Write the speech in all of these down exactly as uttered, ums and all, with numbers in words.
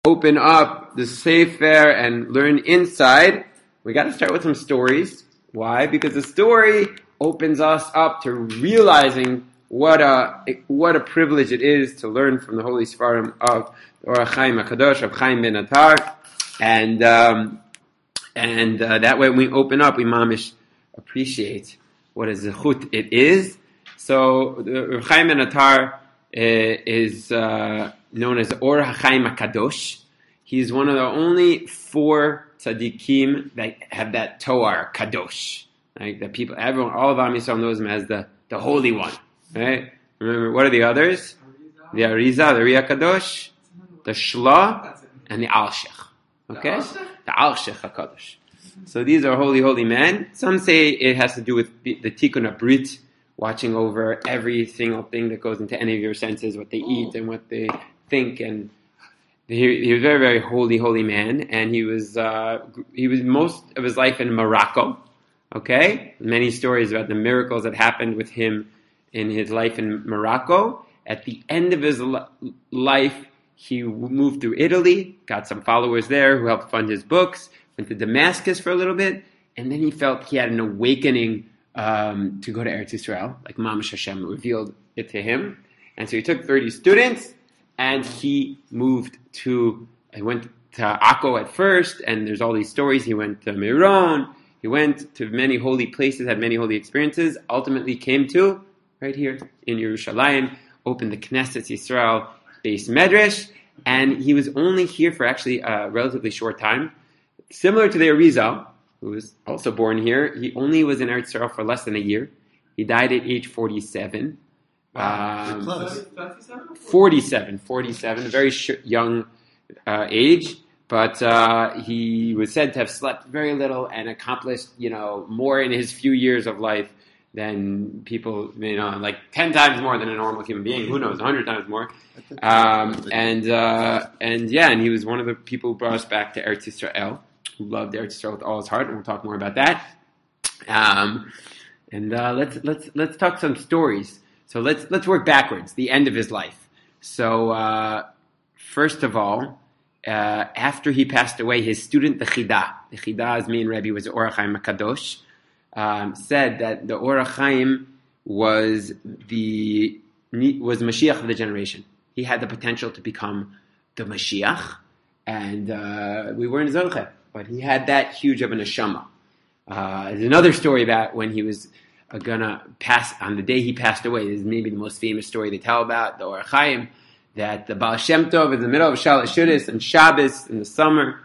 open up the Sefer and learn inside, we got to start with some stories. Why? Because the story opens us up to realizing what a what a privilege it is to learn from the Holy Sfarim of the Orach Chaim HaKadosh, of Chaim Ben Attar, and um, and uh, that way when we open up, we mamish appreciate what a zechut it is. So the Chaim Ben Attar uh, is uh, known as Or HaChaim HaKadosh. He's one of the only four tzaddikim that have that toar kadosh. Right? That people, everyone, all of Am Yisrael knows him as the, the holy one. Right? Remember, what are the others? The Arizah, the Riyah Kadosh, the Shla, and the Alshech. Okay? The Alshech HaKadosh. So these are holy, holy men. Some say it has to do with the Tikkun HaBrit, watching over every single thing that goes into any of your senses, what they eat and what they think. And he, he was a very, very holy, holy man. And he was uh, he was most of his life in Morocco. Okay? Many stories about the miracles that happened with him in his life in Morocco. At the end of his life, he moved through Italy, got some followers there who helped fund his books, went to Damascus for a little bit, and then he felt he had an awakening um, to go to Eretz Yisrael, like Mamash Hashem revealed it to him. And so he took thirty students, and he moved to, he went to Akko at first, and there's all these stories. He went to Meron, he went to many holy places, had many holy experiences, ultimately came to, right here in Yerushalayim, opened the Knesset Yisrael base Medrash, and he was only here for actually a relatively short time. Similar to the Arizal, who was also born here, he only was in Eretz Yisrael for less than a year. He died at age forty-seven. Wow, um, close. forty-seven, forty-seven, a very sh- young uh, age, but uh, he was said to have slept very little and accomplished, you know, more in his few years of life than people, you know, like ten times more than a normal human being. Who knows, a hundred times more. Um, and uh, and yeah, and he was one of the people who brought us back to Eretz Yisrael, who loved Eretz Yisrael with all his heart, and we'll talk more about that. Um, and uh, let's let's let's talk some stories. So let's let's work backwards. The end of his life. So uh, first of all, uh, after he passed away, his student the Chida, the Chida's main Rebbe was Orach Chaim HaKadosh. Um, said that the Orach Chaim was the was Mashiach of the generation. He had the potential to become the Mashiach, and uh, we weren't Zoche, but he had that huge of a neshama. Uh, there's another story about when he was uh, gonna pass on the day he passed away. This is maybe the most famous story they tell about the Orach Chaim, that the Baal Shem Tov in the middle of Shalosh Shudas and Shabbos in the summer,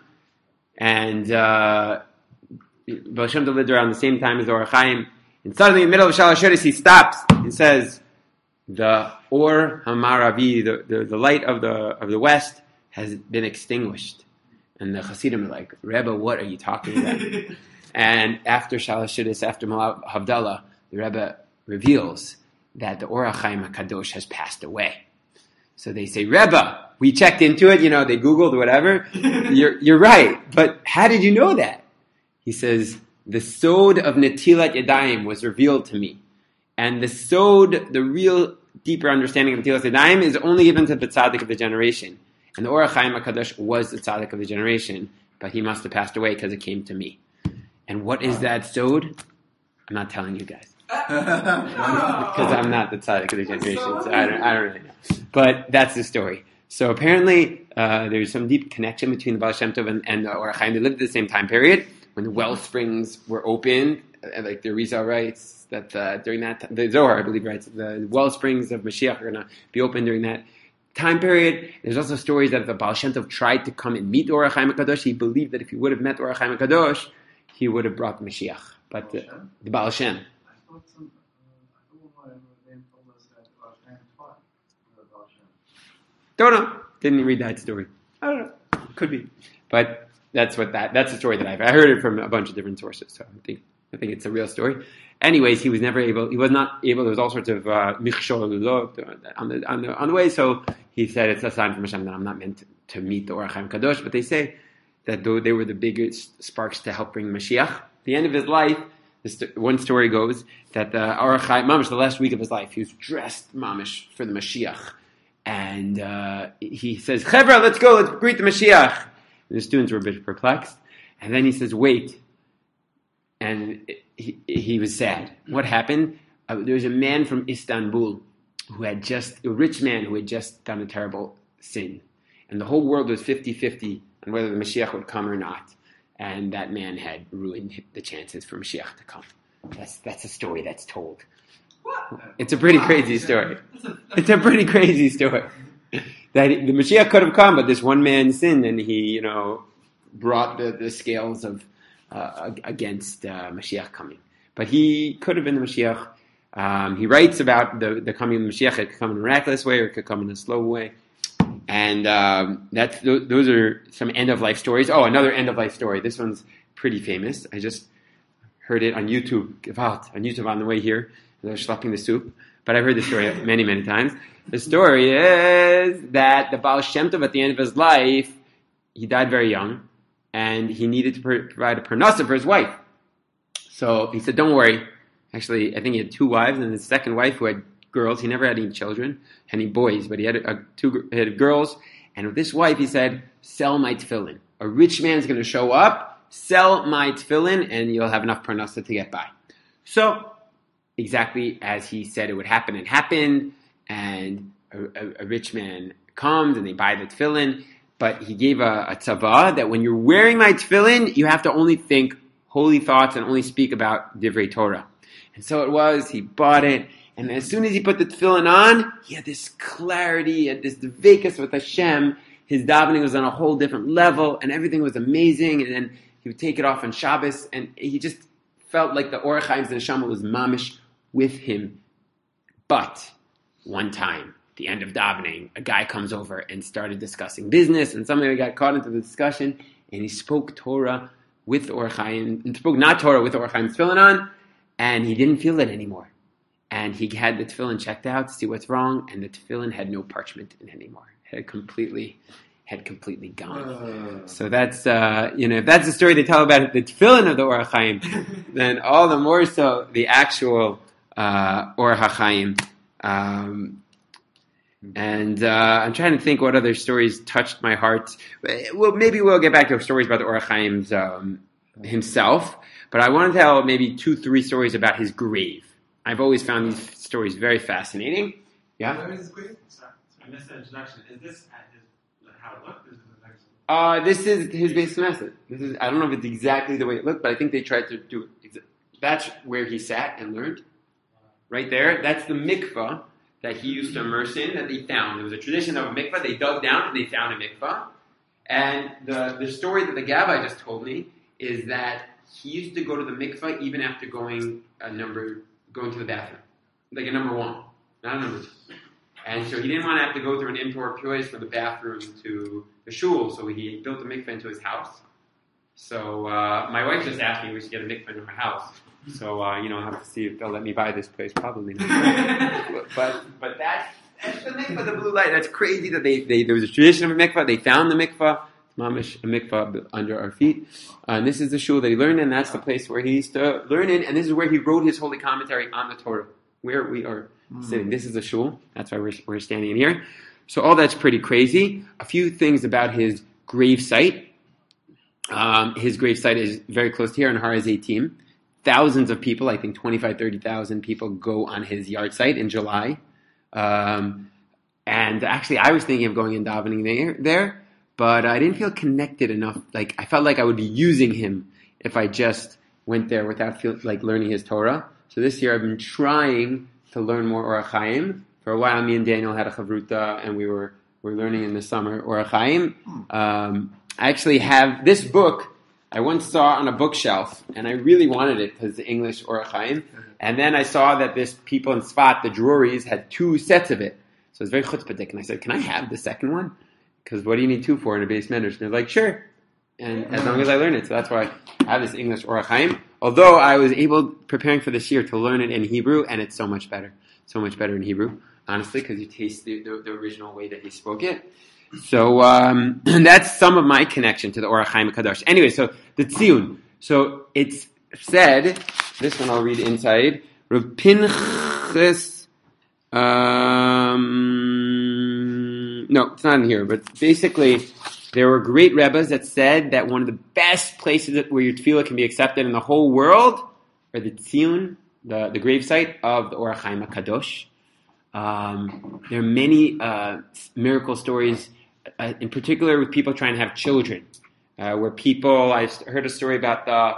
and uh, Baal Shem Tov lived around the same time as the Orach Chaim, and suddenly in the middle of Shalosh Shudas he stops and says, "The Or Hamaravi, the, the the light of the of the west, has been extinguished." And the Hasidim are like, "Rebbe, what are you talking about?" And after Shalosh Shudas, after Malav Havdalah, the Rebbe reveals that the Orach Chaim HaKadosh has passed away. So they say, "Rebbe, we checked into it. You know, they Googled whatever. You're you're right, but how did you know that?" He says, "The sod of Netilat Yadayim was revealed to me. And the sod, the real deeper understanding of Netilat Yadayim, is only given to the tzaddik of the generation. And the Orach Chaim HaKadosh was the tzaddik of the generation, but he must have passed away because it came to me." And what is that sod? I'm not telling you guys. Because I'm not the tzaddik of the generation, so I don't, I don't really know. But that's the story. So apparently, uh, there's some deep connection between the Baal Shem Tov and, and the Orach Chaim. They lived at the same time period, when the well springs were opened, like the Arizal writes that uh, during that time, the Zohar, I believe, writes the well springs of Mashiach are going to be open during that time period. There's also stories that the Baal Shem Tov tried to come and meet Orach Chaim HaKadosh. He believed that if he would have met Orach Chaim HaKadosh, he would have brought Mashiach. But the, the Baal Shem. I thought some, uh, I don't know why they told us that Baal Shem taught the Baal Shem. Don't know. Didn't read that story. I don't know. Could be. But that's what that that's the story that I've I heard it from a bunch of different sources. So I think I think it's a real story. Anyways, he was never able. He was not able. There was all sorts of michshol uh, on the on the on the way. So he said, "It's a sign from Hashem that I'm not meant to, to meet the Orach Chaim Kadosh." But they say that though they were the biggest sparks to help bring Mashiach. At the end of his life, this, one story goes that the Orach Chaim, mamish, the last week of his life, he was dressed mamish for the Mashiach, and uh, he says, Chevra, let's go, let's greet the Mashiach. And the students were a bit perplexed. And then he says, wait. And he, he was sad. What happened? Uh, there was a man from Istanbul who had just, a rich man who had just done a terrible sin. And the whole world was fifty-fifty on whether the Mashiach would come or not. And that man had ruined the chances for Mashiach to come. That's that's a story that's told. What? It's a pretty crazy story. It's a pretty crazy story. That the Mashiach could have come, but this one man sinned, and he, you know, brought the, the scales of uh, against uh, Mashiach coming. But he could have been the Mashiach. Um, he writes about the, the coming of the Mashiach. It could come in a miraculous way, or it could come in a slow way. And um, that's those are some end of life stories. Oh, another end of life story. This one's pretty famous. I just heard it on YouTube. Gewalt, on YouTube on the way here. I was schlepping the soup, but I've heard this story many, many times. The story is that the Baal Shem Tov, at the end of his life, he died very young, and he needed to provide a parnasa for his wife. So he said, "Don't worry." Actually, I think he had two wives, and his second wife, who had girls, he never had any children, any boys, but he had a, two he had girls. And with this wife, he said, "Sell my tefillin. A rich man's going to show up. Sell my tefillin, and you'll have enough parnasa to get by." So, exactly as he said it would happen, it happened, and a, a, a rich man comes, and they buy the tefillin. But he gave a, a tzavah that when you're wearing my tefillin, you have to only think holy thoughts and only speak about divrei Torah. And so it was. He bought it. And as soon as he put the tefillin on, he had this clarity, he had this dveikus with Hashem. His davening was on a whole different level, and everything was amazing. And then he would take it off on Shabbos, and he just felt like the Orach Chaim's neshama was mamish with him. But one time, at the end of davening, a guy comes over and started discussing business, and somehow he got caught into the discussion, and he spoke Torah with Orach Chaim, and spoke not Torah with Orach Chaim's tefillin on, and he didn't feel it anymore. And he had the tefillin checked out to see what's wrong, and the tefillin had no parchment in it anymore. It had completely, had completely gone. Uh. So that's, uh, you know, if that's the story they tell about the tefillin of the Orach Chaim, then all the more so the actual uh, Orach Chaim. Um, and uh, I'm trying to think what other stories touched my heart. Well, maybe we'll get back to stories about the Orach Chaim's um, himself, but I want to tell maybe two, three stories about his grave. I've always found these stories very fascinating. Yeah? Where is this grave? Sorry, I missed the introduction. Is this at his, like how it looked? Is it the next one? Uh, this is his base semester. This is, I don't know if it's exactly the way it looked, but I think they tried to do it. That's where he sat and learned. Right there. That's the mikvah that he used to immerse in that they found. There was a tradition of a mikvah. They dug down and they found a mikvah. And the, the story that the Gabbai just told me is that he used to go to the mikvah even after going a number... going to the bathroom, like a number one, not a number two. And so he didn't want to have to go through an impure place from the bathroom to the shul, so he built a mikveh into his house. So uh, my wife just asked me if we should get a mikveh in our house. So, uh, you know, I'll have to see if they'll let me buy this place. Probably not. but but that's, that's the mikveh, the blue light. That's crazy that they, they there was a tradition of a mikveh. They found the mikveh. Mamish, a mikvah under our feet. Uh, and this is the shul that he learned in. That's the place where he used to learn in. And this is where he wrote his holy commentary on the Torah, where we are mm. sitting. This is the shul. That's why we're, we're standing in here. So all that's pretty crazy. A few things about his grave site. Um, his grave site is very close to here in Har HaZeitim. Thousands of people, I think twenty-five, thirty thousand people go on his yard site in July. Um, and actually, I was thinking of going and davening there. there. But I didn't feel connected enough. Like I felt like I would be using him if I just went there without feel, like learning his Torah. So this year I've been trying to learn more Orach Chaim. For a while, me and Daniel had a chavruta, and we were we were learning in the summer Orach Chaim. Um, I actually have this book. I once saw on a bookshelf, and I really wanted it because the English Orach Chaim. And then I saw that this people in Sfat, the Druries, had two sets of it. So it's very chutzpahdik. And I said, "Can I have the second one? Because what do you need two for in a base medrash?" And they're like, "Sure." And as long as I learn it. So that's why I have this English Orach Chaim. Although I was able, preparing for this year, to learn it in Hebrew, and it's so much better. So much better in Hebrew, honestly, because you taste the, the, the original way that he spoke it. So um, that's some of my connection to the Orach Chaim Kadosh. Anyway, so the Tziyun. So it's said, this one I'll read inside, Rav Pinchas, um... no, it's not in here, but basically, there were great Rebbes that said that one of the best places that- where your tefillah can be accepted in the whole world are the Tzion, the, the gravesite of the Orach Chaim HaKadosh. Um, there are many uh, miracle stories, uh, in particular with people trying to have children, uh, where people, I heard a story about the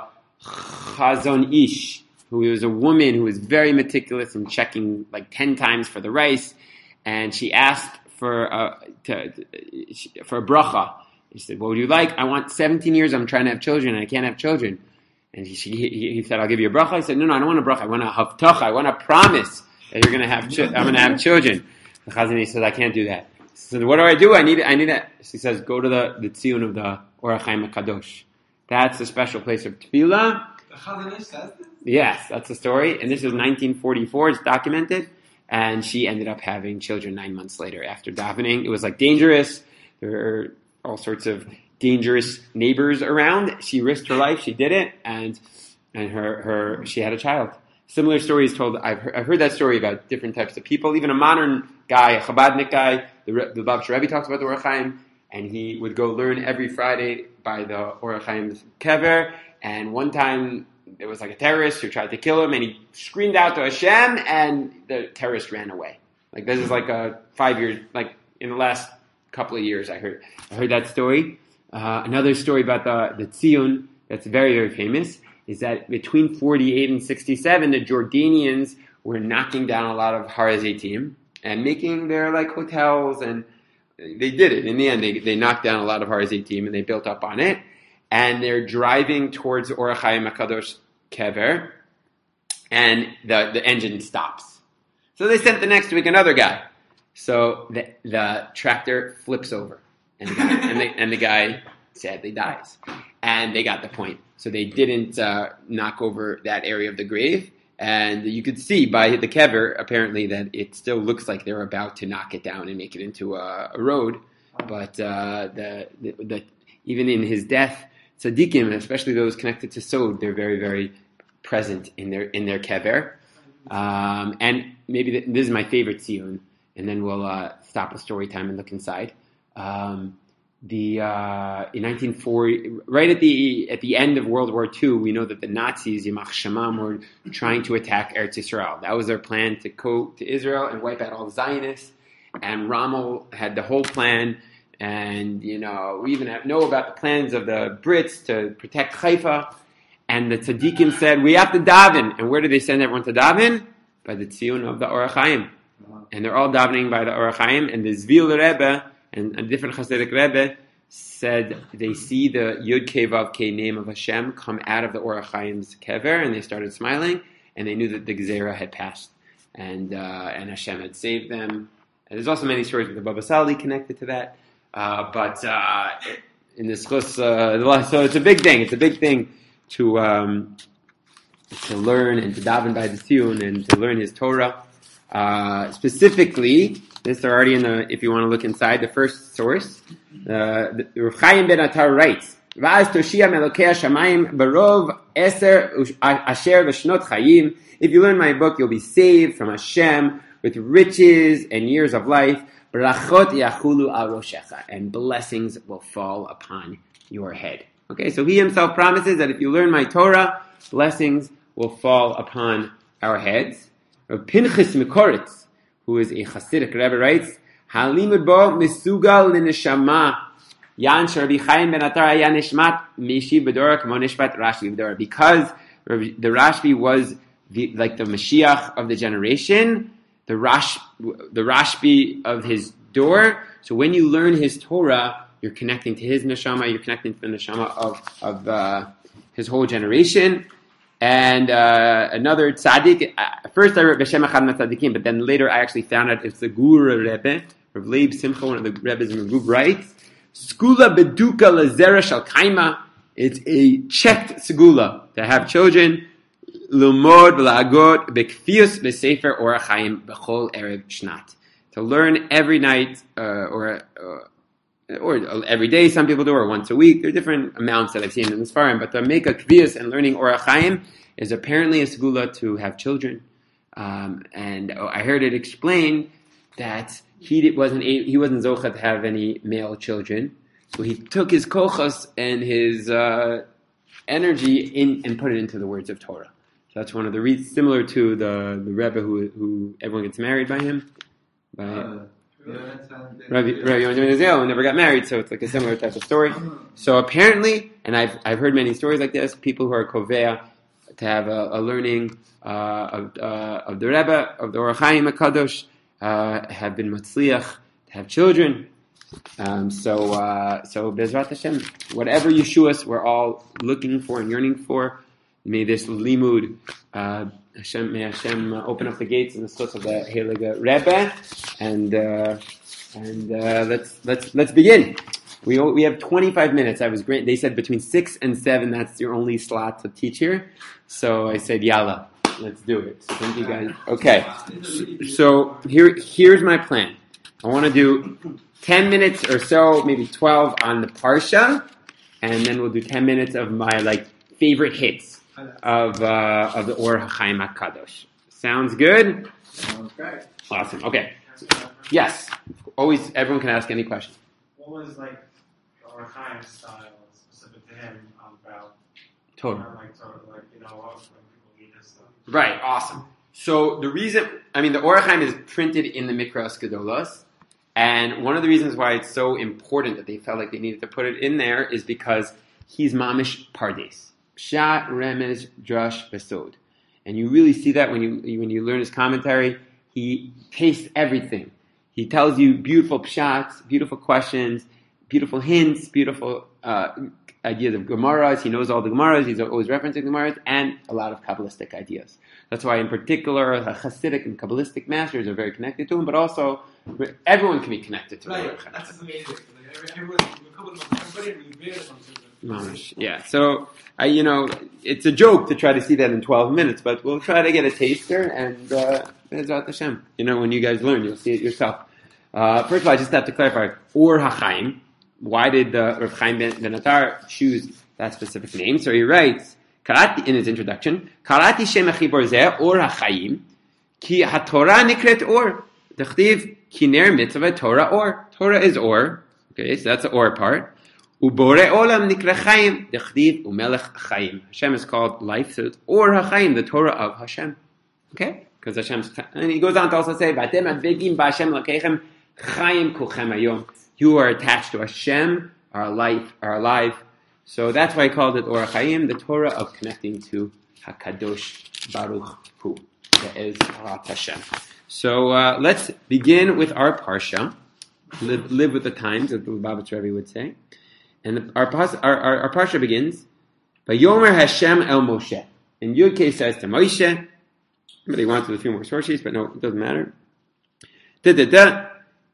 Chazon Ish, who was a woman who was very meticulous in checking like ten times for the rice, and she asked for a, to, for a bracha. He said, what would you like? I want seventeen years, I'm trying to have children, and I can't have children. And he, he, he said, I'll give you a bracha. He said, no, no, I don't want a bracha, I want a havtacha, I want a promise that you're going to have, chi- I'm going to have children. The Chazon Ish says, I can't do that. He said, what do I do? I need, I need that. She says, go to the, the Tzion of the Orach Chaim HaKadosh. That's a special place of tefillah. The Chazon Ish says this? Yes, that's the story. And this is nineteen forty-four. It's documented. And she ended up having children nine months later after davening. It was like dangerous. There were all sorts of dangerous neighbors around. She risked her life. She did it. And and her, her she had a child. Similar stories told. I've heard, I've heard that story about different types of people. Even a modern guy, a Chabadnik guy, the, the Lubavitcher Rebbe talks about the Orach Chaim. And he would go learn every Friday by the Orach Chaim's kever. And one time, there was like a terrorist who tried to kill him, and he screamed out to Hashem, and the terrorist ran away. Like this is like a five years, like in the last couple of years, I heard I heard that story. Uh, another story about the the Tzion that's very very famous is that between forty-eight and sixty-seven, the Jordanians were knocking down a lot of Har HaZeitim and making their like hotels, and they did it in the end. They they knocked down a lot of Har HaZeitim and they built up on it. And they're driving towards Orach Chaim HaKadosh kever, and the, the engine stops. So they sent the next week another guy. So the the tractor flips over, and the guy, and, the, and the guy sadly dies. And they got the point. So they didn't uh, knock over that area of the grave, and you could see by the kever apparently that it still looks like they're about to knock it down and make it into a, a road. But uh, the, the the even in his death, tzaddikim, especially those connected to Sod, they're very, very present in their in their kever. Um, and maybe the, this is my favorite Tzion, and then we'll uh, stop the story time and look inside. Um, the uh, in nineteen forty, right at the at the end of World War Two, we know that the Nazis, Yamach Shemam, were trying to attack Eretz Yisrael. That was their plan, to go to Israel and wipe out all the Zionists. And Rommel had the whole plan. And, you know, we even have, know about the plans of the Brits to protect Haifa. And the tzaddikim said, we have to daven. And where did they send everyone to daven? By the Tzion of the Orach Chaim. And they're all davening by the Orach Chaim. And the Zvil Rebbe and a different Hasidic Rebbe said they see the Yud Kei Vav Kei name of Hashem come out of the Orach Chaim's kever, and they started smiling. And they knew that the Gezerah had passed. And, uh, and Hashem had saved them. And there's also many stories with the Baba Sali connected to that. Uh, but uh, in this chus, uh, so it's a big thing. It's a big thing to um, to learn and to daven by the Tzion and to learn his Torah. Uh, specifically, this are already in the. If you want to look inside, the first source, uh, the Rav Chaim ben Atar writes, "Va'az toshia melokei hashamayim barov eser asher v'shnot chayim." If you learn my book, you'll be saved from Hashem with riches and years of life. Brachot yachulu al roshecha, and blessings will fall upon your head. Okay, so he himself promises that if you learn my Torah, blessings will fall upon our heads. Rav Pinchas Mikoritz, who is a Hasidic Rebbe, writes, Halimud bo misugal l'neshama yan sh'Rabbi Chaim ben Atar haya nishmat mishi b'dora k'mo nishmat Rashbi b'dora. Because the Rashbi was the, like the Mashiach of the generation, the Rash, the Rashbi of his door. So when you learn his Torah, you're connecting to his neshama, you're connecting to the neshama of, of uh, his whole generation. And uh, another tzaddik, uh, first I wrote B'Shem Echad Tzaddikim, but then later I actually found out it's the Gura Rebbe, Rav Leib Simcha, one of the Rebbes in Ragub, writes, Skula Beduka Lazera Shal Kaima, it's a checked segula to have children, Lumod V'La'agot B'Kfius B'Sefer Orach Chaim B'Chol Erev Shnat. To learn every night, uh, or uh, or every day, some people do, or once a week. There are different amounts that I've seen in this forum, but to make a kvius and learning Orach Chaim is apparently a segula to have children. Um, and I heard it explained that he did- wasn't a- he wasn't zocha to have any male children, so he took his kochos and his uh, energy in and put it into the words of Torah. So that's one of the reasons, similar to the the Rebbe who who everyone gets married by him. By, Uh, yeah, Rabbi Rabbi Yonah Israel who never got married, so it's like a similar type of story. So apparently, and I've I've heard many stories like this, people who are kovea to have a, a learning uh, of uh, of the Rebbe of the Orach Chaim HaKadosh uh, have been matzliach to have children. Um, so uh, so Bezrat Hashem, whatever Yeshuas we're all looking for and yearning for, may this limud. Uh, Hashem, may Hashem uh, open up the gates in the source of the Heilige Rebbe, and uh, and uh, let's let's let's begin. We we have twenty-five minutes. I was great. They said between six and seven. That's your only slot to teach here. So I said, "Yalla, let's do it." So thank you guys. Okay. So here here's my plan. I want to do ten minutes or so, maybe twelve on the parsha, and then we'll do ten minutes of my like favorite hits of uh, of the Or HaChaim HaKadosh. Sounds good? Sounds great. Awesome. Okay. Yes. Always, everyone can ask any question. What was like the Orach Chaim style specific to him about Totally. like sort of like you know when people read his stuff? Right. Awesome. So the reason, I mean, the Or HaChaim is printed in the Mikras Gedolos, and one of the reasons why it's so important that they felt like they needed to put it in there is because he's mamish pardes. Pshat, Remez, Drush, Besod. And you really see that when you when you learn his commentary. He tastes everything. He tells you beautiful pshats, beautiful questions, beautiful hints, beautiful uh, ideas of Gemaras. He knows all the Gemaras. He's always referencing Gemaras, and a lot of Kabbalistic ideas. That's why, in particular, the Hasidic and Kabbalistic masters are very connected to him, but also everyone can be connected to him. Right, that's amazing. Everybody reveres Mamish. Yeah. So, I, you know, it's a joke to try to see that in twelve minutes, but we'll try to get a taster, and uh, Bezrat Hashem. You know, when you guys learn, you'll see it yourself. Uh, first of all, I just have to clarify, Or HaChaim. Why did uh, Rav Chaim ben, ben Attar choose that specific name? So he writes, Karati, in his introduction, Karati Shem HaChibor Zeh Or HaChaim, Ki HaTorah Nikret Or. Dechtiv Kiner Mitzvah Torah Or. Torah is Or. Okay, so that's the Or part. Ubore Olam Nikre Chaim. Dechtiv Umelech Chaim. Hashem is called life, so it's Or HaChaim, the Torah of Hashem. Okay? Because Hashem's, and he goes on to also say, Vatem Advegim Ba'Hashem Lakechem Chaim Kulchem Hayom. You are attached to Hashem, our life, are alive. So that's why he called it Or HaChaim, the Torah of connecting to HaKadosh Baruch Hu. That is Rat Hashem. So uh, let's begin with our Parsha. Live, live with the times, as the Lubavitch Rebbe would say. And the, our, our, our, our Parsha begins, Vayomer Hashem El Moshe. And Yud-Kei says to Moshe, but he wants a few more sources, but no, it doesn't matter. Da, da, da.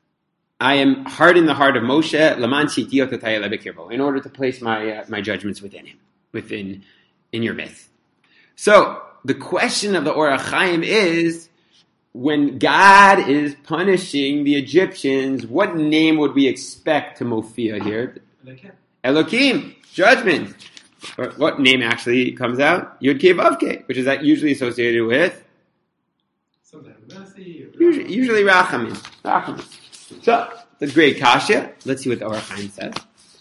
I am hard in the heart of Moshe, Laman Shitiyot Tatayel Ebekirbo, in order to place my uh, my judgments within him, within in your midst. So the question of the Or HaChaim is, when God is punishing the Egyptians, what name would we expect to Mofia here? Elokim, judgment. Or what name actually comes out? Yud-Kei Vav-Kei, which is that usually associated with usually, usually Rachamim. Rachamim. So, the great Kasha. Let's see what the Or HaChaim says.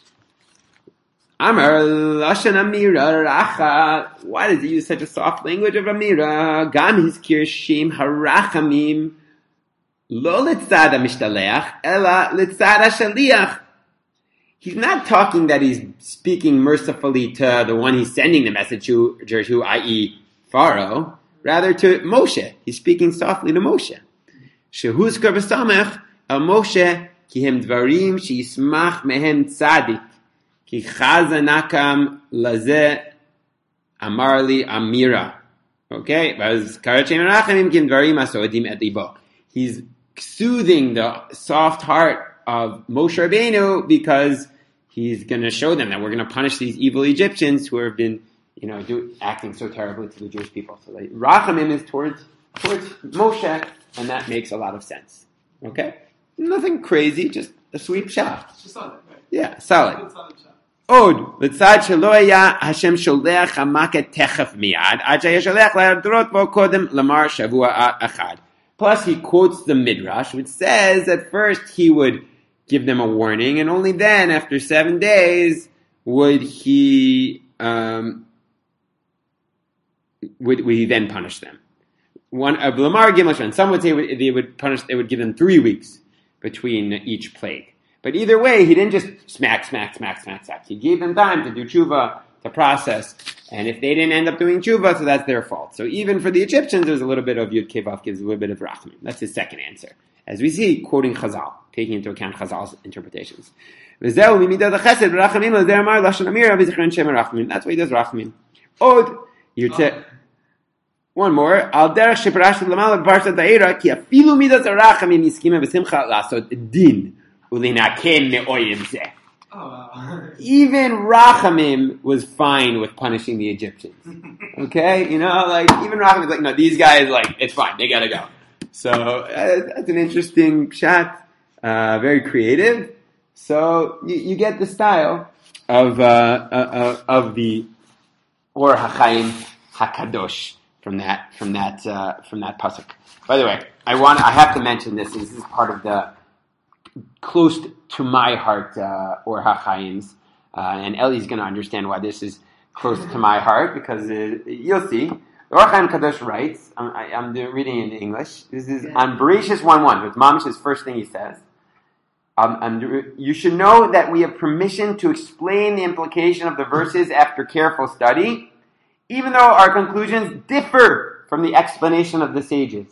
Amar Lashon Amira Racha. Why does he use such a soft language of Amira? Gam Hizkir Shem Harachamim Lo Litzad HaMishtaleach Ela Litzad HaShaliach. He's not talking that he's speaking mercifully to the one he's sending the message to, to that is. Pharaoh, rather to Moshe. He's speaking softly to Moshe. Shehuzkar b'samech el Moshe ki hem dvarim sheismach mehem tzadik ki chazanakam lazeh amarli amira. Okay, he's soothing the soft heart of Moshe Rabbeinu because he's going to show them that we're going to punish these evil Egyptians who have been, you know, do, acting so terribly to the Jewish people. So like, Rachamim is towards towards Moshe, and that makes a lot of sense. Okay, nothing crazy, just a sweet shot. Just solid, right? Yeah, solid. Solid shot. Od letzad shelo haya Hashem sholeach hamaket techef miyad ad sheyasholech le'adrot bo kodem lamar shavua achad Plus, he quotes the Midrash, which says at first he would give them a warning, and only then, after seven days, would he um, would, would he then punish them. One of Lamar Gimel, some would say they would punish. They would give them three weeks between each plague. But either way, he didn't just smack, smack, smack, smack, smack. He gave them time to do tshuva, to process. And if they didn't end up doing tshuva, so that's their fault. So even for the Egyptians, there's a little bit of Yud Kevav gives a little bit of Rachamim. That's his second answer. As we see, quoting Chazal, taking into account Chazal's interpretations. That's why he does Rachamim. Od, Yirtzeh. One more. Al derech sheparash l'mal b'parshat Vayera ki afilu midas harachamim yiskima b'simcha lasot din ulinaken me'oyim zeh. Even Rachamim was fine with punishing the Egyptians. Okay, you know, like even Rachamim is like, no, these guys, like, it's fine, they gotta go. So uh, that's an interesting shot, uh, very creative. So you, you get the style of uh, uh, of the Or HaChaim HaKadosh. From that, from that, uh, from that pasuk. By the way, I want, I have to mention this. This is part of the close to my heart, uh, Or HaChaim's, uh, and Ellie's going to understand why this is close to my heart because uh, you'll see. The Or HaChaim Kadosh writes. I'm, I, I'm reading in English. This is on Bereshis one one. It's Mamish's first thing he says. Um, um, you should know that we have permission to explain the implication of the verses after careful study, even though our conclusions differ from the explanation of the sages.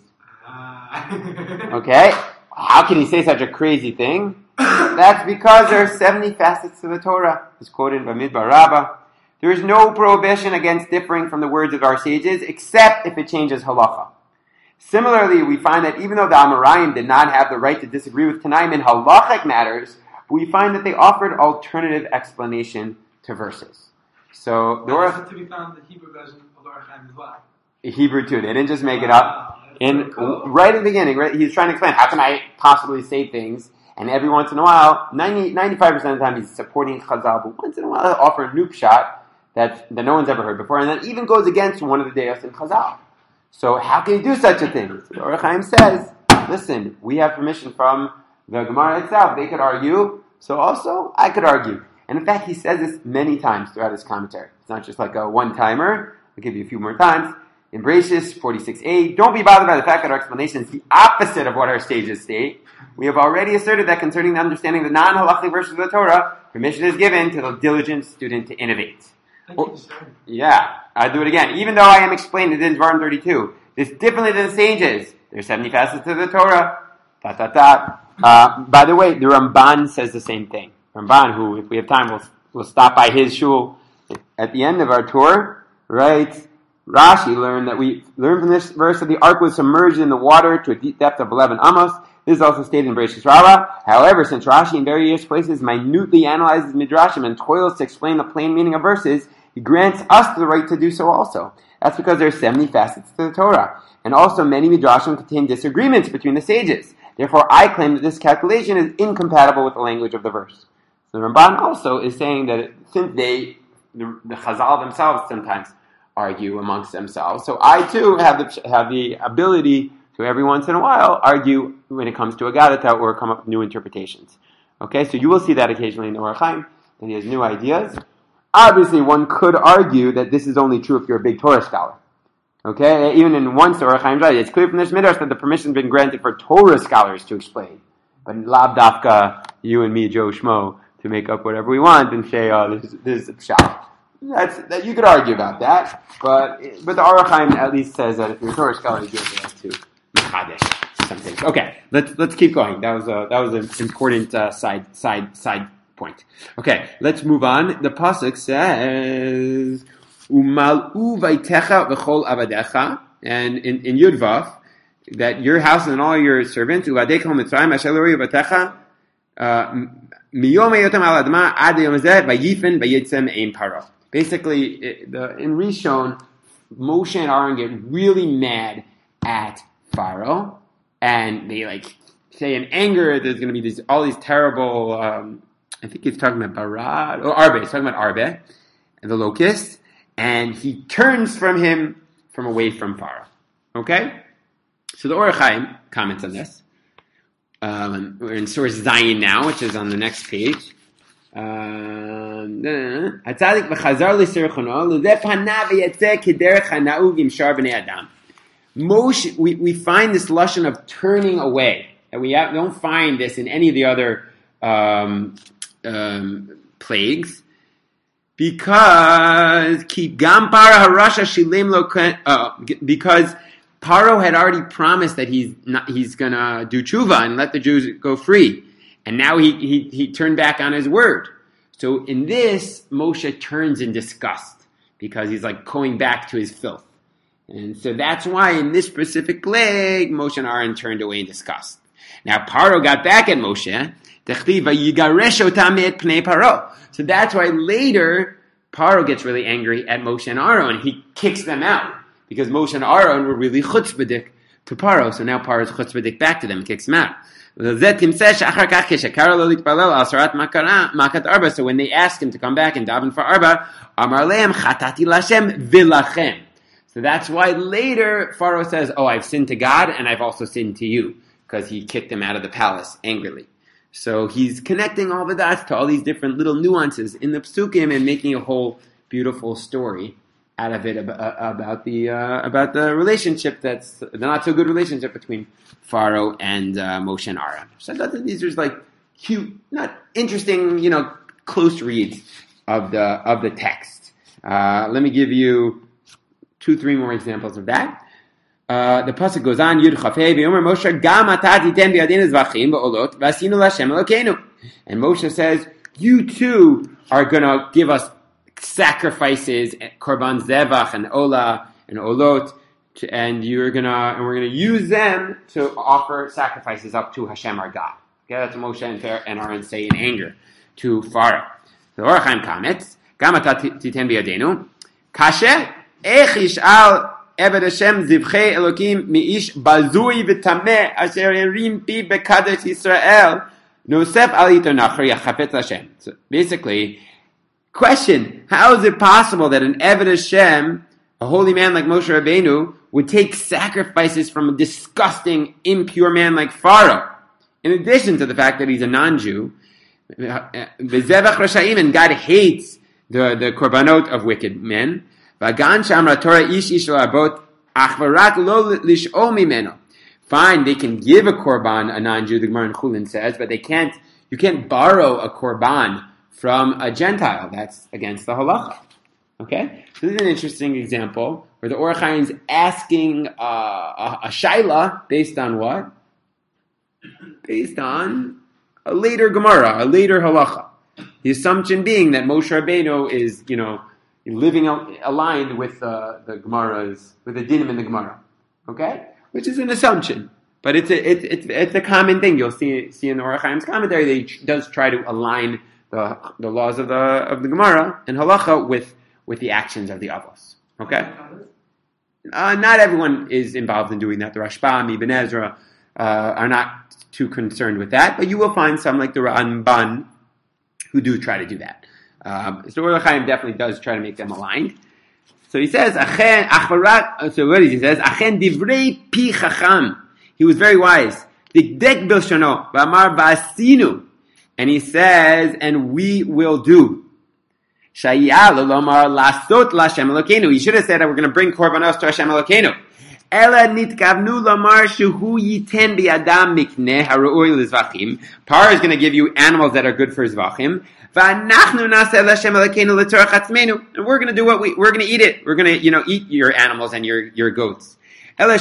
Okay? How can he say such a crazy thing? That's because there are seventy facets to the Torah. It's quoted by Midbar Rabbah. There is no prohibition against differing from the words of our sages, except if it changes halacha. Similarly, we find that even though the Amoraim did not have the right to disagree with Tanaim in halachic matters, we find that they offered alternative explanation to verses. So the Or to be found the Hebrew version of the Or HaChaim as well. Hebrew too. They didn't just make it up. Wow, And so cool. right at the beginning, right, he's trying to explain how can I possibly say things, and every once in a while, ninety, ninety-five percent of the time he's supporting Chazal, but once in a while he'll offer a noob shot that, that no one's ever heard before, and that even goes against one of the deos in Chazal. So how can he do such a thing? So the Or HaChaim says, listen, we have permission from the Gemara itself. They could argue, so also I could argue. And in fact, he says this many times throughout his commentary. It's not just like a one-timer. I'll give you a few more times. In Bereshis forty-six a, don't be bothered by the fact that our explanation is the opposite of what our sages state. We have already asserted that concerning the understanding of the non-halachic verses of the Torah, permission is given to the diligent student to innovate. Thank Or, you, sir. yeah, I'll do it again. Even though I am explaining it in Dvarim thirty-two, this differently than the sages. There's seventy facets to the Torah. Dot, dot, dot. Uh, by the way, the Ramban says the same thing. Ramban, who, if we have time, we'll, we'll stop by his shul at the end of our tour, right? Rashi learned that we learned from this verse that the ark was submerged in the water to a deep depth of eleven amos. This is also stated in Bereshis Rabbah. However, since Rashi in various places minutely analyzes midrashim and toils to explain the plain meaning of verses, he grants us the right to do so also. That's because there are seventy facets to the Torah. And also many midrashim contain disagreements between the sages. Therefore, I claim that this calculation is incompatible with the language of the verse. So the Ramban also is saying that since they, the, the Chazal themselves sometimes argue amongst themselves, so I too have the have the ability to every once in a while argue when it comes to a Gadata or come up with new interpretations. Okay, so you will see that occasionally in the Or HaChaim, that he has new ideas. Obviously, one could argue that this is only true if you're a big Torah scholar. Okay, even in one Or HaChaim, it's clear from this midrash that the permission has been granted for Torah scholars to explain, but lav dafka you and me, Joe Schmo, to make up whatever we want and say, oh, this, this is a pshat. That's that. You could argue about that, but but the Or HaChaim at least says that if you're a Torah scholar, you have to mechadesh some things. Okay, let's let's keep going. That was a that was an important uh, side side side point. Okay, let's move on. The pasuk says umal'u vaytecha v'chol avadecha, and in in Yudvav that your house and all your servants uvadecha mitzrayim asher lo yavatecha. Basically, it, the, in Rishon, Moshe and Aaron get really mad at Pharaoh, and they like say in anger, there's going to be these all these terrible. Um, I think he's talking about Barad or Arbe. He's talking about Arbe and the locust, and he turns from him from away from Pharaoh. Okay, So the Or HaChaim comments on this. Um, we're in source Zayin now, which is on the next page. Um, Moshe, we, we find this lashon of turning away, and we, have, we don't find this in any of the other um, um, plagues, because ki gam para harasha shilem lo uh, because Paro had already promised that he's not, he's gonna do tshuva and let the Jews go free, and now he, he he turned back on his word. So in this, Moshe turns in disgust because he's like going back to his filth. And so that's why in this specific plague, Moshe and Aaron turned away in disgust. Now Paro got back at Moshe. So that's why later Paro gets really angry at Moshe and Aaron. He kicks them out because Moshe and Aaron were really chutzpahdik to Paro. So now Paro is chutzpahdik back to them and kicks them out. So when they asked him to come back and daven for Arba, Amar lehem chatati lashem vilachem. So that's why later Pharaoh says, oh, I've sinned to God and I've also sinned to you, because he kicked them out of the palace angrily. So he's connecting all the dots to all these different little nuances in the psukim and making a whole beautiful story out of it about, about the uh, about the relationship that's the not so good relationship between Pharaoh and uh, Moshe and Aaron. So these are like cute, not interesting, you know, close reads of the of the text. Uh, let me give you two, three more examples of that. Uh, the pasuk goes on, Yud Chafei, V'yomer Moshe, Gam ata titen b'yadin zvachim v'olot, v'asinu l'Hashem Elokeinu. And Moshe says, you too are going to give us sacrifices, korban zevach and ola and olot, to, and you're gonna and we're gonna use them to offer sacrifices up to Hashem our God. Okay, that's what Moshe and Aaron say in anger to Pharaoh. The Or HaChaim comments, Gam ata titen b'yadinu, kashe ech yish'al Eved Hashem zivchei Elokim mi'ish bazui v'tameh asher yerim pi bekadosh Yisrael nosef al ito nachri yachafetz Hashem. So basically, question, how is it possible that an Eved Hashem, a holy man like Moshe Rabbeinu, would take sacrifices from a disgusting, impure man like Pharaoh? In addition to the fact that he's a non-Jew, v'zevach rashaim, and God hates the, the korbanot of wicked men. Fine, they can give a korban, a non-Jew, the Gemara in Chulin says, but they can't, you can't borrow a korban from a Gentile. That's against the halacha. Okay? So this is an interesting example where the Or HaChaim is asking uh, a, a shaila based on what? Based on a later Gemara, a later halacha. The assumption being that Moshe Rabbeinu is, you know, living aligned with uh, the Gemara's, with the dinim in the Gemara, okay, which is an assumption, but it's a it's it's, it's a common thing. You'll see see in the Or HaChaim's commentary that he does try to align the the laws of the of the Gemara and halacha with with the actions of the avos. Okay, uh, not everyone is involved in doing that. The Rashbam, Ibn Ezra uh, are not too concerned with that, but you will find some like the Ramban who do try to do that. Um, so Or HaChaim definitely does try to make them aligned. So he says, Achen, achvarat, so what is he says? Achen divrei pi chacham. He was very wise. Dikdek bilshano, v'amar ba'asinu. And he says, and we will do. Shayal lomar lasot l'Hashem Elokeinu. He should have said that we're going to bring korbanos to Hashem Elokeinu. Ela nitkavnu lomar shehu yiten bi'adam mikneh ha'ru'oi l'zvachim. Par is going to give you animals that are good for zvachim. And we're going to do what we, we're going to eat it. We're going to, you know, eat your animals and your, your goats. So, and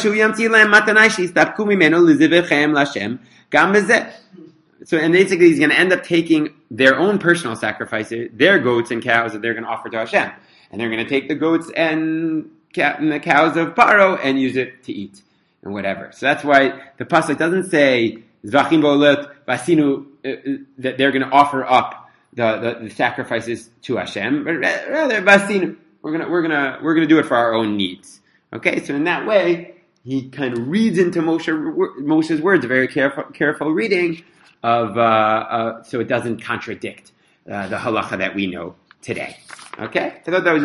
basically he's going to end up taking their own personal sacrifices, their goats and cows that they're going to offer to Hashem. And they're going to take the goats and, and the cows of Paro and use it to eat and whatever. So that's why the pasuk doesn't say, Zvachim bo'olot v'asinu, that they're going to offer up The, the, the sacrifices to Hashem, but rather basinu. We're gonna we're gonna we're gonna do it for our own needs. Okay, so in that way, he kind of reads into Moshe Moshe's words, a very careful careful reading of uh, uh, so it doesn't contradict uh, the halacha that we know today. Okay, I thought that was just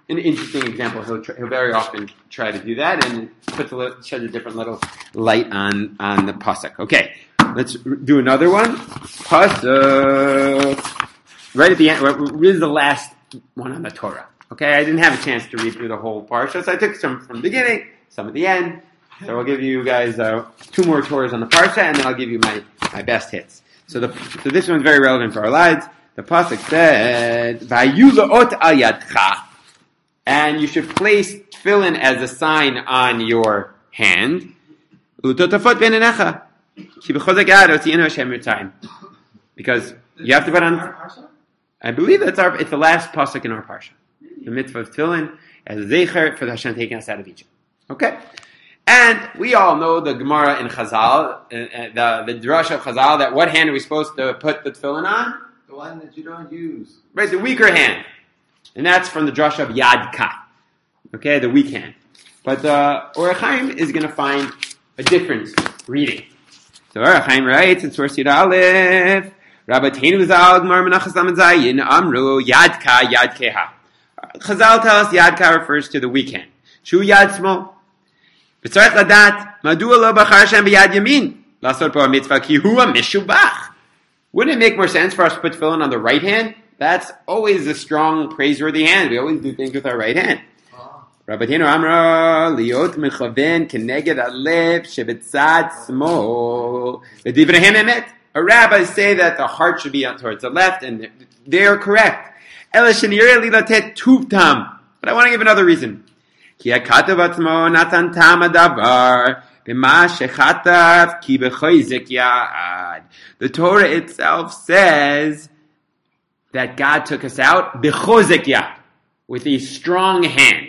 an interesting example. He'll, tr- he'll very often try to do that and put the li- shed a different little light on on the pasuk. Okay, let's do another one. Pasuk right at the end. This is the last one on the Torah. Okay, I didn't have a chance to read through the whole parsha, so I took some from the beginning, some at the end. So I'll give you guys uh, two more Torahs on the parsha, and then I'll give you my, my best hits. So the so this one's very relevant for our lives. The pasuk said, "Vayu la'ot al yadcha," and you should place tefillin as a sign on your hand. Utotafot beinenecha, ki b'chozek yad otzienu Hashem yotzayim. Because you have to put on. I believe that's our. It's the last pasuk in our parsha. The mitzvah of tefillin as a zecher for the Hashem taking us out of Egypt. Okay, and we all know the Gemara in Chazal, uh, the the drasha of Chazal, that what hand are we supposed to put the tefillin on? The one that you don't use. Right, the weaker hand. And that's from the drasha of Yad Ka. Okay, the weak hand. But uh, Orach Chaim is going to find a different reading. So Orach Chaim writes in source Yud Aleph, Rabbeinu Zal Gemara Menachos Lamed Zayin Amru Yad Ka Yad Keha. Chazal tell us Yad Ka refers to the weak hand. Shu Yad Small. B'tzarech ladat Madua lo bachar Hashem b'Yad Yamin Lasot bo mitzvah ki hu mishubach. Wouldn't it make more sense for us to put tefillin on the right hand? That's always a strong, praiseworthy hand. We always do things with our right hand. Rabbeinu Amra liot mechaven keneged alev shebetzad smol. L'divrei emet. Our rabbis say that the heart should be towards the left, and they are correct. Ela shenireh li latet tuv tam. But I want to give another reason. Ki hakatav atzmo natan tam adavar. The Torah itself says that God took us out b'chozek yad, with a strong hand.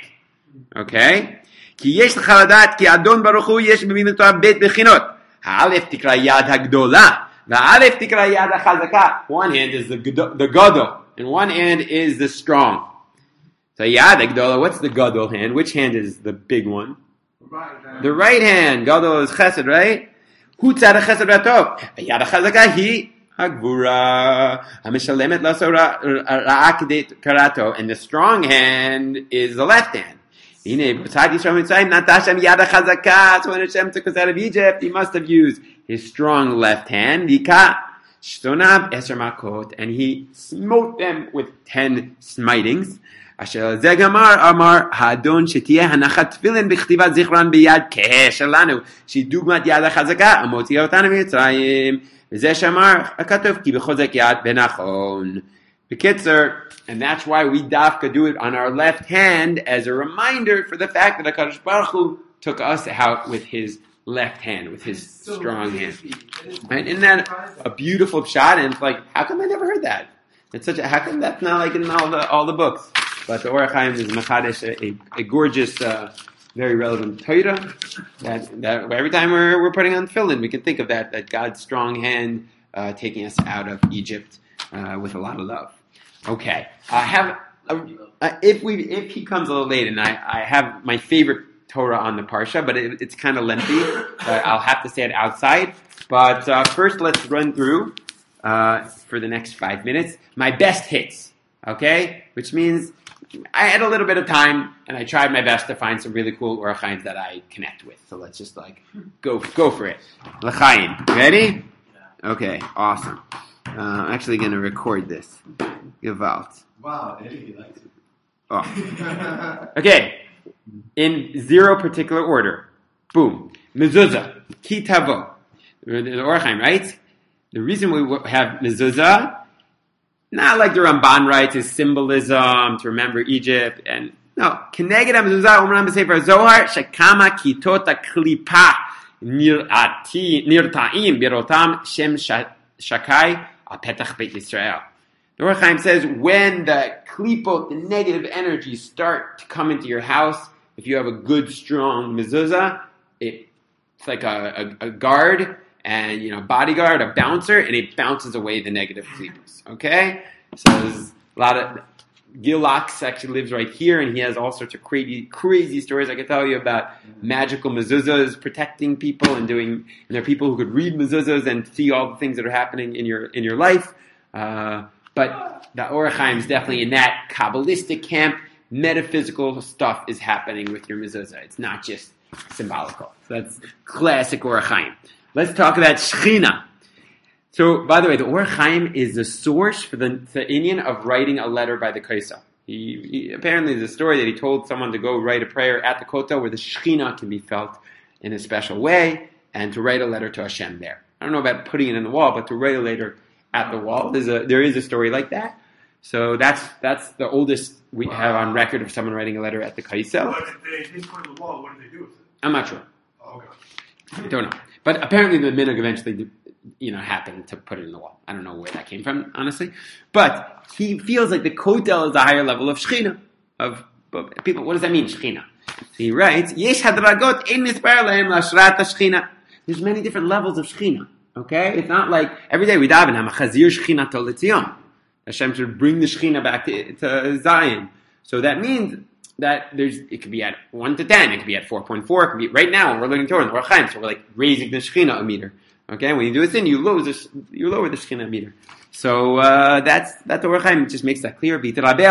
Okay? Ki yesh l'chaladat ki Adon Baruch Hu yesh b'minato bet b'chinot. Ha'alef tikra yad ha'gdola, va'alef tikra yad ha'chazaka. One hand is the the gadol, and one hand is the strong. So yad ha'gdola, what's the gadol hand? Which hand is the big one? Right hand. The right hand, gadol is chesed, right? Hu tzad chesed ratov. Yad ha'chazaka hi ha'gvura ha'mishalemet laso ra'akdet karato. And the strong hand is the left hand. Hine b'tzad Yisrael mitzrayim natasham yad ha'chazaka. So when Hashem took us out of Egypt, He must have used His strong left hand. Yika shtonab eser makot, and He smote them with ten smitings. Asher zegamar amar hadon shetieh hanachat tefillin b'chtivat zichron biyad keh shelanu shidugmat yad ha'chazaka amotzi otanu mitzrayim v'zeh shamar hakatov ki b'chozek yad benachon. B'kitzer, and that's why we dafka do it on our left hand as a reminder for the fact that HaKadosh Baruch Hu took us out with His left hand, with His strong hand. Right? Isn't that a beautiful shot? And it's like, how come I never heard that? It's such a, how come that's not like in all the all the books? But the Orach Chaim is Machadesh, a, a gorgeous, uh, very relevant Torah. That, that every time we're we're putting on tefillin, we can think of that that God's strong hand uh, taking us out of Egypt uh, with a lot of love. Okay, I have a, uh, if we if he comes a little late, and I, I have my favorite Torah on the parsha, but it, it's kind of lengthy. But I'll have to say it outside. But uh, first, let's run through uh, for the next five minutes my best hits. Okay, which means I had a little bit of time, and I tried my best to find some really cool Orach Chaims that I connect with. So let's just like go go for it. L'chaim, ready? Okay, awesome. Uh, I'm actually going to record this. Gewalt. Wow, Eddie, he likes it. Oh. Okay, in zero particular order. Boom. Mezuzah. Ki tavo. The Orach Chaim writes, the reason we have mezuzah, not like the Ramban writes, is symbolism to remember Egypt. And no, Keneged HaMezuzah, Umram B'Sefer Zohar, Shekama Kitota Klipa Nirta'im Birotam Shem Shakai Al Petach Beit Yisrael. The Orach Chaim says, when the klipot, the negative energies, start to come into your house, if you have a good, strong mezuzah, it, it's like a, a, a guard, and, you know, bodyguard, a bouncer, and it bounces away the negative klipos. Okay? So there's a lot of... Gil Laks actually lives right here, and he has all sorts of crazy, crazy stories I could tell you about magical mezuzahs protecting people and doing... And there are people who could read mezuzahs and see all the things that are happening in your in your life. Uh, but the Orach Chaim is definitely in that Kabbalistic camp, metaphysical stuff is happening with your mezuzah. It's not just symbolical. So that's classic Or HaChaim. Let's talk about Shechina. So, by the way, the Or HaChaim is the source for the, the Indian of writing a letter by the Kaisa. He, he, apparently, there's a story that he told someone to go write a prayer at the Kotel where the Shechina can be felt in a special way, and to write a letter to Hashem there. I don't know about putting it in the wall, but to write a letter at the wall. There's a, there is a story like that. So that's that's the oldest we have on record of someone writing a letter at the Kaisel. But if they didn't put it in the wall, what did they do with it? I'm not sure. Oh, okay. I don't know. But apparently the minhag eventually, you know, happened to put it in the wall. I don't know where that came from, honestly. But he feels like the Kotel is a higher level of Shechina. Of, of people. What does that mean, Shechina? He writes, Yesh hadragot ein nisbar lahem lashrat Shechina. There's many different levels of Shechina. Okay? It's not like every day we daven, Hamachazir Shechina to L'tzion. Hashem should bring the Shechina back to, to Zion. So that means that there's, it could be at one to ten, it could be at four point four, it could be, right now, we're learning Torah in the Or HaChaim, so we're like raising the Shechina a meter. Okay? When you do a sin, you lower the, you lower the Shechina a meter. So, uh, that's, that the Or HaChaim just makes that clear.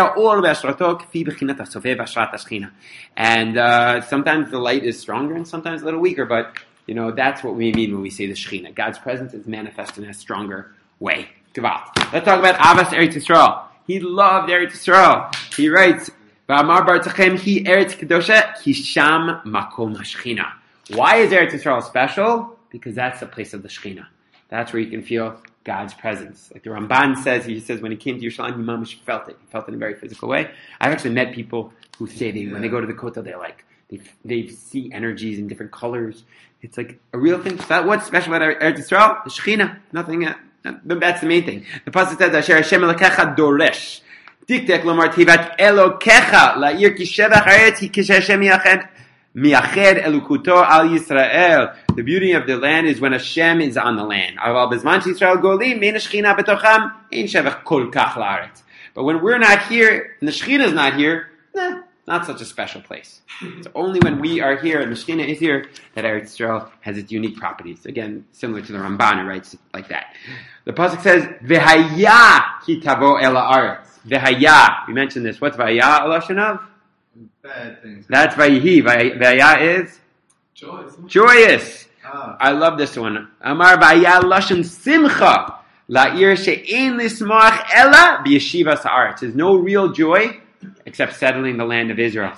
And, uh, sometimes the light is stronger and sometimes a little weaker, but, you know, that's what we mean when we say the Shechina. God's presence is manifest in a stronger way. Let's talk about Avas Eretz Yisrael. He loved Eretz Yisrael. He writes, "V'amar bar Tzachem hi Eretz Kedosha ki sham makom hashchina." Why is Eretz Yisrael special? Because that's the place of the Shechina. That's where you can feel God's presence. Like the Ramban says, he says when he came to Yerushalayim, he mamish felt it. He felt it in a very physical way. I've actually met people who say they, when they go to the Kotel, they're like, they they see energies in different colors. It's like a real thing. So that, what's special about Eretz Yisrael? The Shechina. Nothing else. That's the main thing. The pasuk says, "Asher Hashem Elokecha doresh, diktek lomar tivat Elokecha la'ir kishevach haaretz hi kish Hashem miyached miyached elukuto al Yisrael." The beauty of the land is when Hashem is on the land. Aval bezman Yisrael golim mein Shechina betocham ein shevach kol kach la'aretz. But when we're not here and the Shechina is not here, nah, not such a special place. It's only when we are here and the Shechina is here that Eretz Yisrael has its unique properties. Again, similar to the Ramban, who writes like that. The pasuk says, "V'haya ki tavo el haaretz." V'haya. We mentioned this. What's v'haya, a lashon of? Bad things. That's v'yihi. V'haya is Joyous. joyous. Ah. I love this one. Amar v'haya lashon simcha la'ir she'ein lismach ela b'yeshivas haaretz. There's no real joy except settling the land of Israel.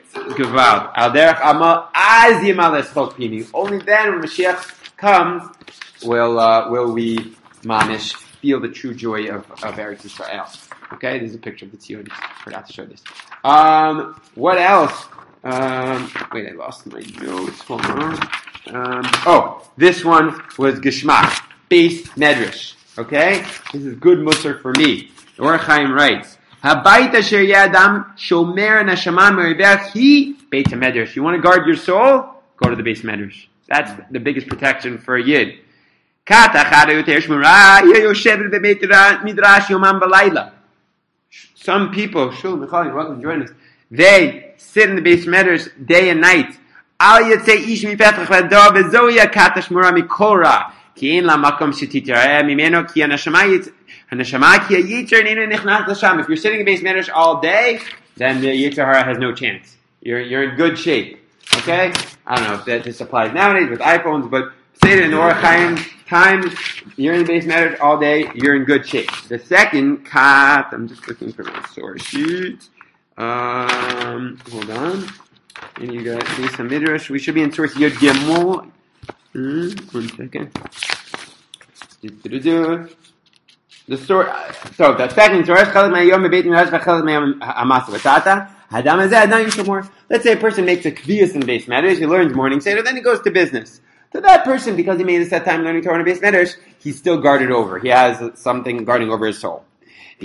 Gevald. Al derech amal az yimal eschok pini. Only then, when Mashiach comes, will uh, will we, mamish, feel the true joy of, of Eretz Yisrael. Okay, this is a picture of the Tzion. I forgot to show this. Um, what else? Um, wait, I lost my notes. Hold on. Um, oh, this one was Geshmak, base medrash. Okay, this is good musar for me. The Or HaChaim writes, "Habayit asher yadam shomer neshama merivach hi beit medrash." You want to guard your soul? Go to the base medrash. That's the biggest protection for a yid. Some people, Shul, Michal, you're welcome to join us. They sit in the base medrash day and night. Al yatzei ish mipetach v'ado v'zoya kata shmura mikora ki ein la makom shetitireh mimeno ki hanashama hanashama ki hayitzer neinu nichnas l'sham. If you're sitting in the base medrash all day, then the Yetzer Hara has no chance. You're you're in good shape. Okay? I don't know if that this applies nowadays with iPhones, but say it in the Or HaChaim times, you're in the base matters all day, you're in good shape. The second kat, I'm just looking for my source sheet. Um, hold on. And you got Beis Midrash. We should be in source Yod Gimel. Mm, one second. The story. So the second source. Let's say a person makes a kviyas in base matters. He learns morning seder, then he goes to business. To that person, because he made a set time learning Torah in base matters, he's still guarded over. He has something guarding over his soul. And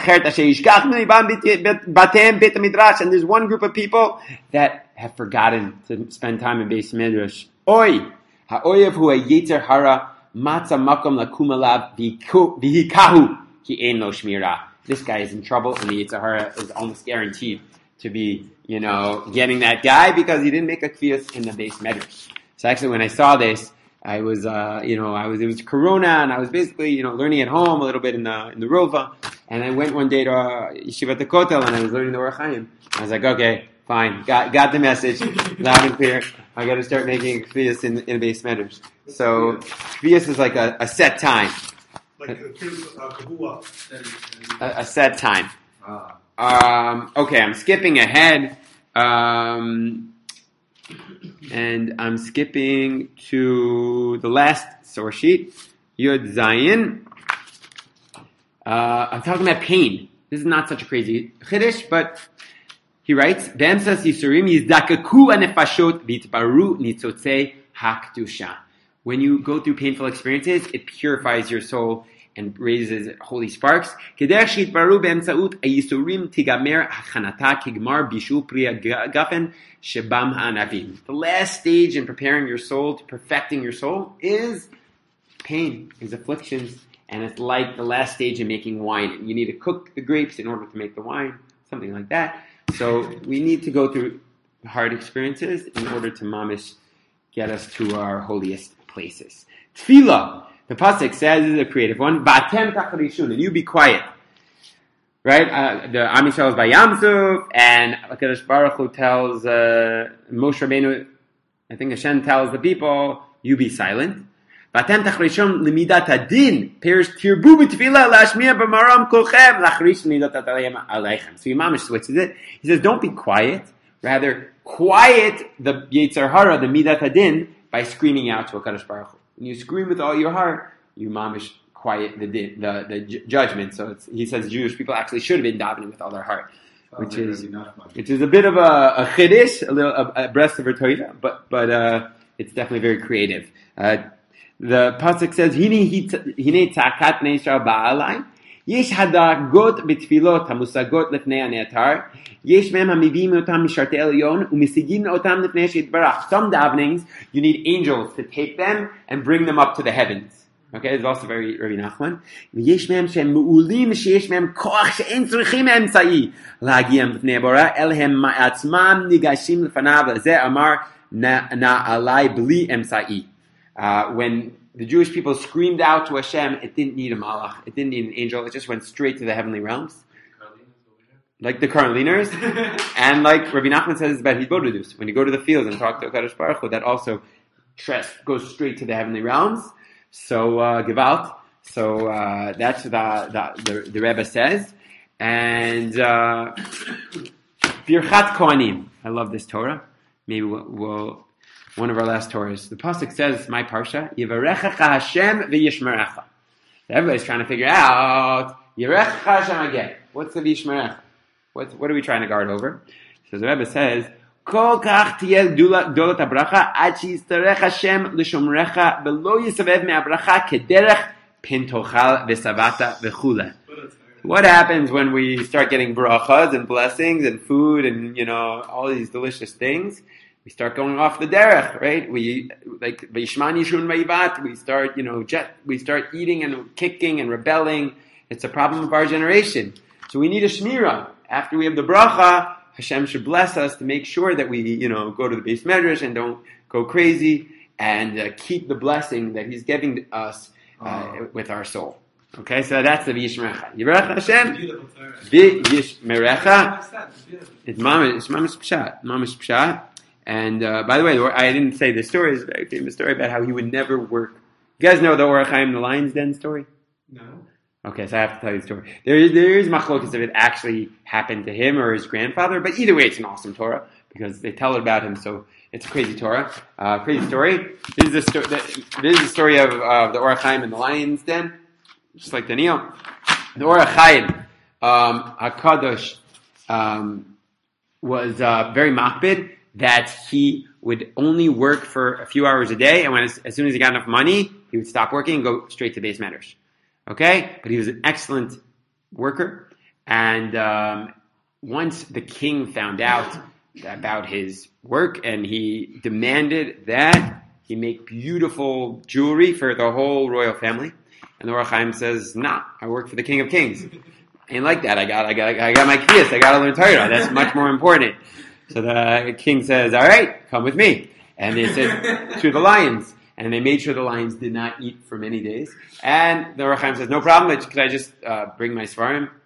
there's one group of people that have forgotten to spend time in base midrash. Oi, ha'oyev hu ha'yetzer hara matza makom lakum alav v'hikahu ki ein lo shmira. This guy is in trouble, and the Yetzer Hara is almost guaranteed to be, you know, getting that guy because he didn't make a kviyas in the base medrash. So actually, when I saw this, I was, uh, you know, I was it was Corona, and I was basically, you know, learning at home a little bit in the in the Rova, And I went one day to uh, Yeshivat Kotel and I was learning the Orach Chaim. I was like, okay, fine, got got the message, loud and clear. I got to start making kfiyas in in base measures. So kfiyas is like a, a set time, Like a kavua. a, a set time. Ah. Um, okay, I'm skipping ahead, um, and I'm skipping to the last source sheet, Yud Zayin. Uh, I'm talking about pain. This is not such a crazy chiddush, but he writes, "B'emsas yisurim yizdakaku anefashot v'itbaru nitzotzei hakdusha." When you go through painful experiences, it purifies your soul and raises holy sparks. Kederech sheitbaru b'emsaut ayisurim tigamer hachanata kigmar bishu priya gafen shebam ha'anavim. The last stage in preparing your soul, to perfecting your soul, is pain, is afflictions. And it's like the last stage in making wine. You need to cook the grapes in order to make the wine, something like that. So we need to go through hard experiences in order to mamish get us to our holiest places. Tefillah, the pasuk says, is a creative one. Ba'atem tacharishun, and you be quiet. Right? Uh, the Am Yisrael is by Yamsuf, and HaKadosh Baruch Hu tells uh, Moshe Rabbeinu, I think Hashem tells the people, you be silent. Vatem tachrishon limidat adin pairs tirbu b'tefillah lashmiya b'maram kolchem lachrish limidat atalayim aleichem. So Imam switches it. He says, don't be quiet. Rather, quiet the Yetzer Hara, the midat adin, by screaming out to HaKadosh Baruch Hu. When you scream with all your heart, you mamish quiet the din, the, the j- judgment. So it's, he says Jewish people actually should have been davening with all their heart, which Oh, is not much. which is a bit of a, a chiddush, a little a, a breast of a Torah, but but uh, it's definitely very creative. Uh, The pasuk says, "Hine hine tzakat bnei Yisrael ba'alai, yesh hadagot b'tfilot hamusagot lefnei hanetar, yesh mem hamivim otam mishartei elyon umisigin otam lefnei shitbarach." Some davenings you need angels to take them and bring them up to the heavens. Okay, it's also very Rabbi Nachman. Yesh mem shem meulim sheyesh mem koach she'en tzrichim emtzai lagiam lefnei bara elhem ma'atzmam nigashim lefanav lezeh amar na alai bli emtzai. Uh, when the Jewish people screamed out to Hashem, it didn't need a malach, it didn't need an angel, it just went straight to the heavenly realms. Like the Karliners, and like Rabbi Nachman says about Hidbodedus, when you go to the fields and talk to HaKadosh Baruch Hu, that also trust goes straight to the heavenly realms. So, uh, Gewalt. So, uh, that's the, the, the, the Rebbe says. And, uh, Birchat Kohanim. I love this Torah. Maybe we'll, we'll one of our last Torahs. The pasuk says, my parsha, Yivarechecha Hashem v'yishmerecha. Everybody's trying to figure out, Yivarechecha Hashem again. What's the v'yishmerecha? What, what are we trying to guard over? So the Rebbe says, Kol kach tiyel dolat habracha, ad sheyistarech Hashem l'shomrecha, v'lo yisavev me'abracha kederech pintochal v'savata v'chule. What happens when we start getting brachas and blessings and food and, you know, all these delicious things? We start going off the derech, right? We, like, V'yishman yishun vayivat, we start, you know, jet, we start eating and kicking and rebelling. It's a problem of our generation. So we need a shmira. After we have the bracha, Hashem should bless us to make sure that we, you know, go to the base medrash and don't go crazy and uh, keep the blessing that He's giving us uh, oh. with our soul. Okay, so that's the V'yishmerecha. Yivarech Hashem, V'yishmerecha. It's mamish, it's mamish pshat, mamish pshat. And uh, by the way, I didn't say this story. It's a very famous story about how he would never work. You guys know the Orach Chaim, the Lion's Den story? No. Okay, so I have to tell you the story. There is, there is machlokas if it actually happened to him or his grandfather, but either way, it's an awesome Torah because they tell it about him. So it's a crazy Torah, uh, crazy story. This is the sto- this is the story of uh, the Orach Chaim and the Lion's Den, just like Daniel. The Orach Chaim, um, Hakadosh, um, was uh, very makbid that he would only work for a few hours a day, and when as, as soon as he got enough money, he would stop working and go straight to base matters. Okay? But he was an excellent worker, and um, once the king found out about his work, and he demanded that he make beautiful jewelry for the whole royal family, and the Orach Chaim says, nah, I work for the King of Kings. I ain't like that. I got, I got, I got my kiyas. I got to learn Torah. That's much more important. So the king says, all right, come with me. And they said to the lions. And they made sure the lions did not eat for many days. And the Orach Chaim says, no problem. Could I just uh, bring my svarim?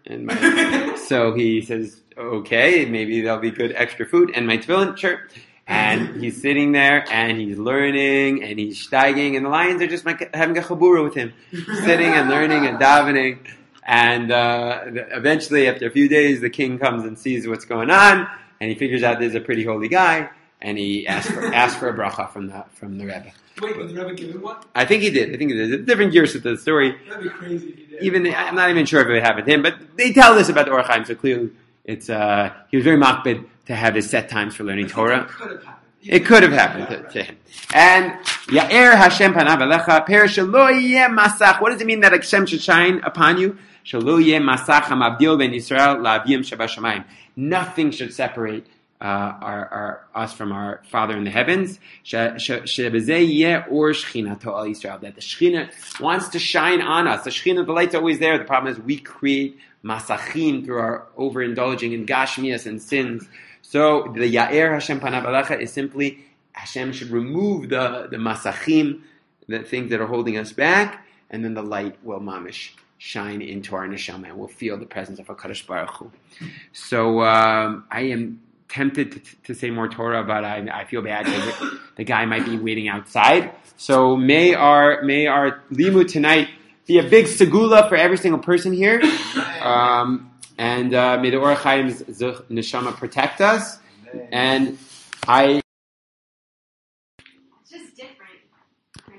And my, so he says, okay, maybe there'll be good extra food. And my tefillin shirt. And he's sitting there and he's learning and he's steiging, and the lions are just like having a chabura with him, sitting and learning and davening. And uh, eventually, after a few days, the king comes and sees what's going on, and he figures out there's a pretty holy guy, and he asks for asks for a bracha from the from the Rebbe. Wait, did the Rebbe give him one? I think he did. I think he did. There's different gears to the story. That'd be crazy if he did. Even I'm not even sure if it happened to him, but they tell this about the Orach Chaim, so clearly it's uh, he was very makbid to have his set times for learning Torah. It could have happened. It could have happened to, to him. And Ya'er Hashem panav alecha per shelo yeh masach. What does it mean that Hashem should shine upon you? Shelo yeh masach hamavdil ben Yisrael la'avim shabashamayim. Nothing should separate uh, our, our us from our Father in the heavens. Shebezeh yeh or shchinato al Yisrael. That the Shechina wants to shine on us. The Shechina, the light's always there. The problem is we create masachim through our overindulging in gashmias and sins. So the Ya'er Hashem panav alecha is simply Hashem should remove the, the masachim, the things that are holding us back, and then the light will mamish shine into our neshama, and we'll feel the presence of HaKadosh Baruch Hu. So um, I am tempted to, to say more Torah, but I, I feel bad because the guy might be waiting outside. So may our may our limud tonight be a big segula for every single person here. Um, And uh, may the Orach Chaim's neshama protect us. And I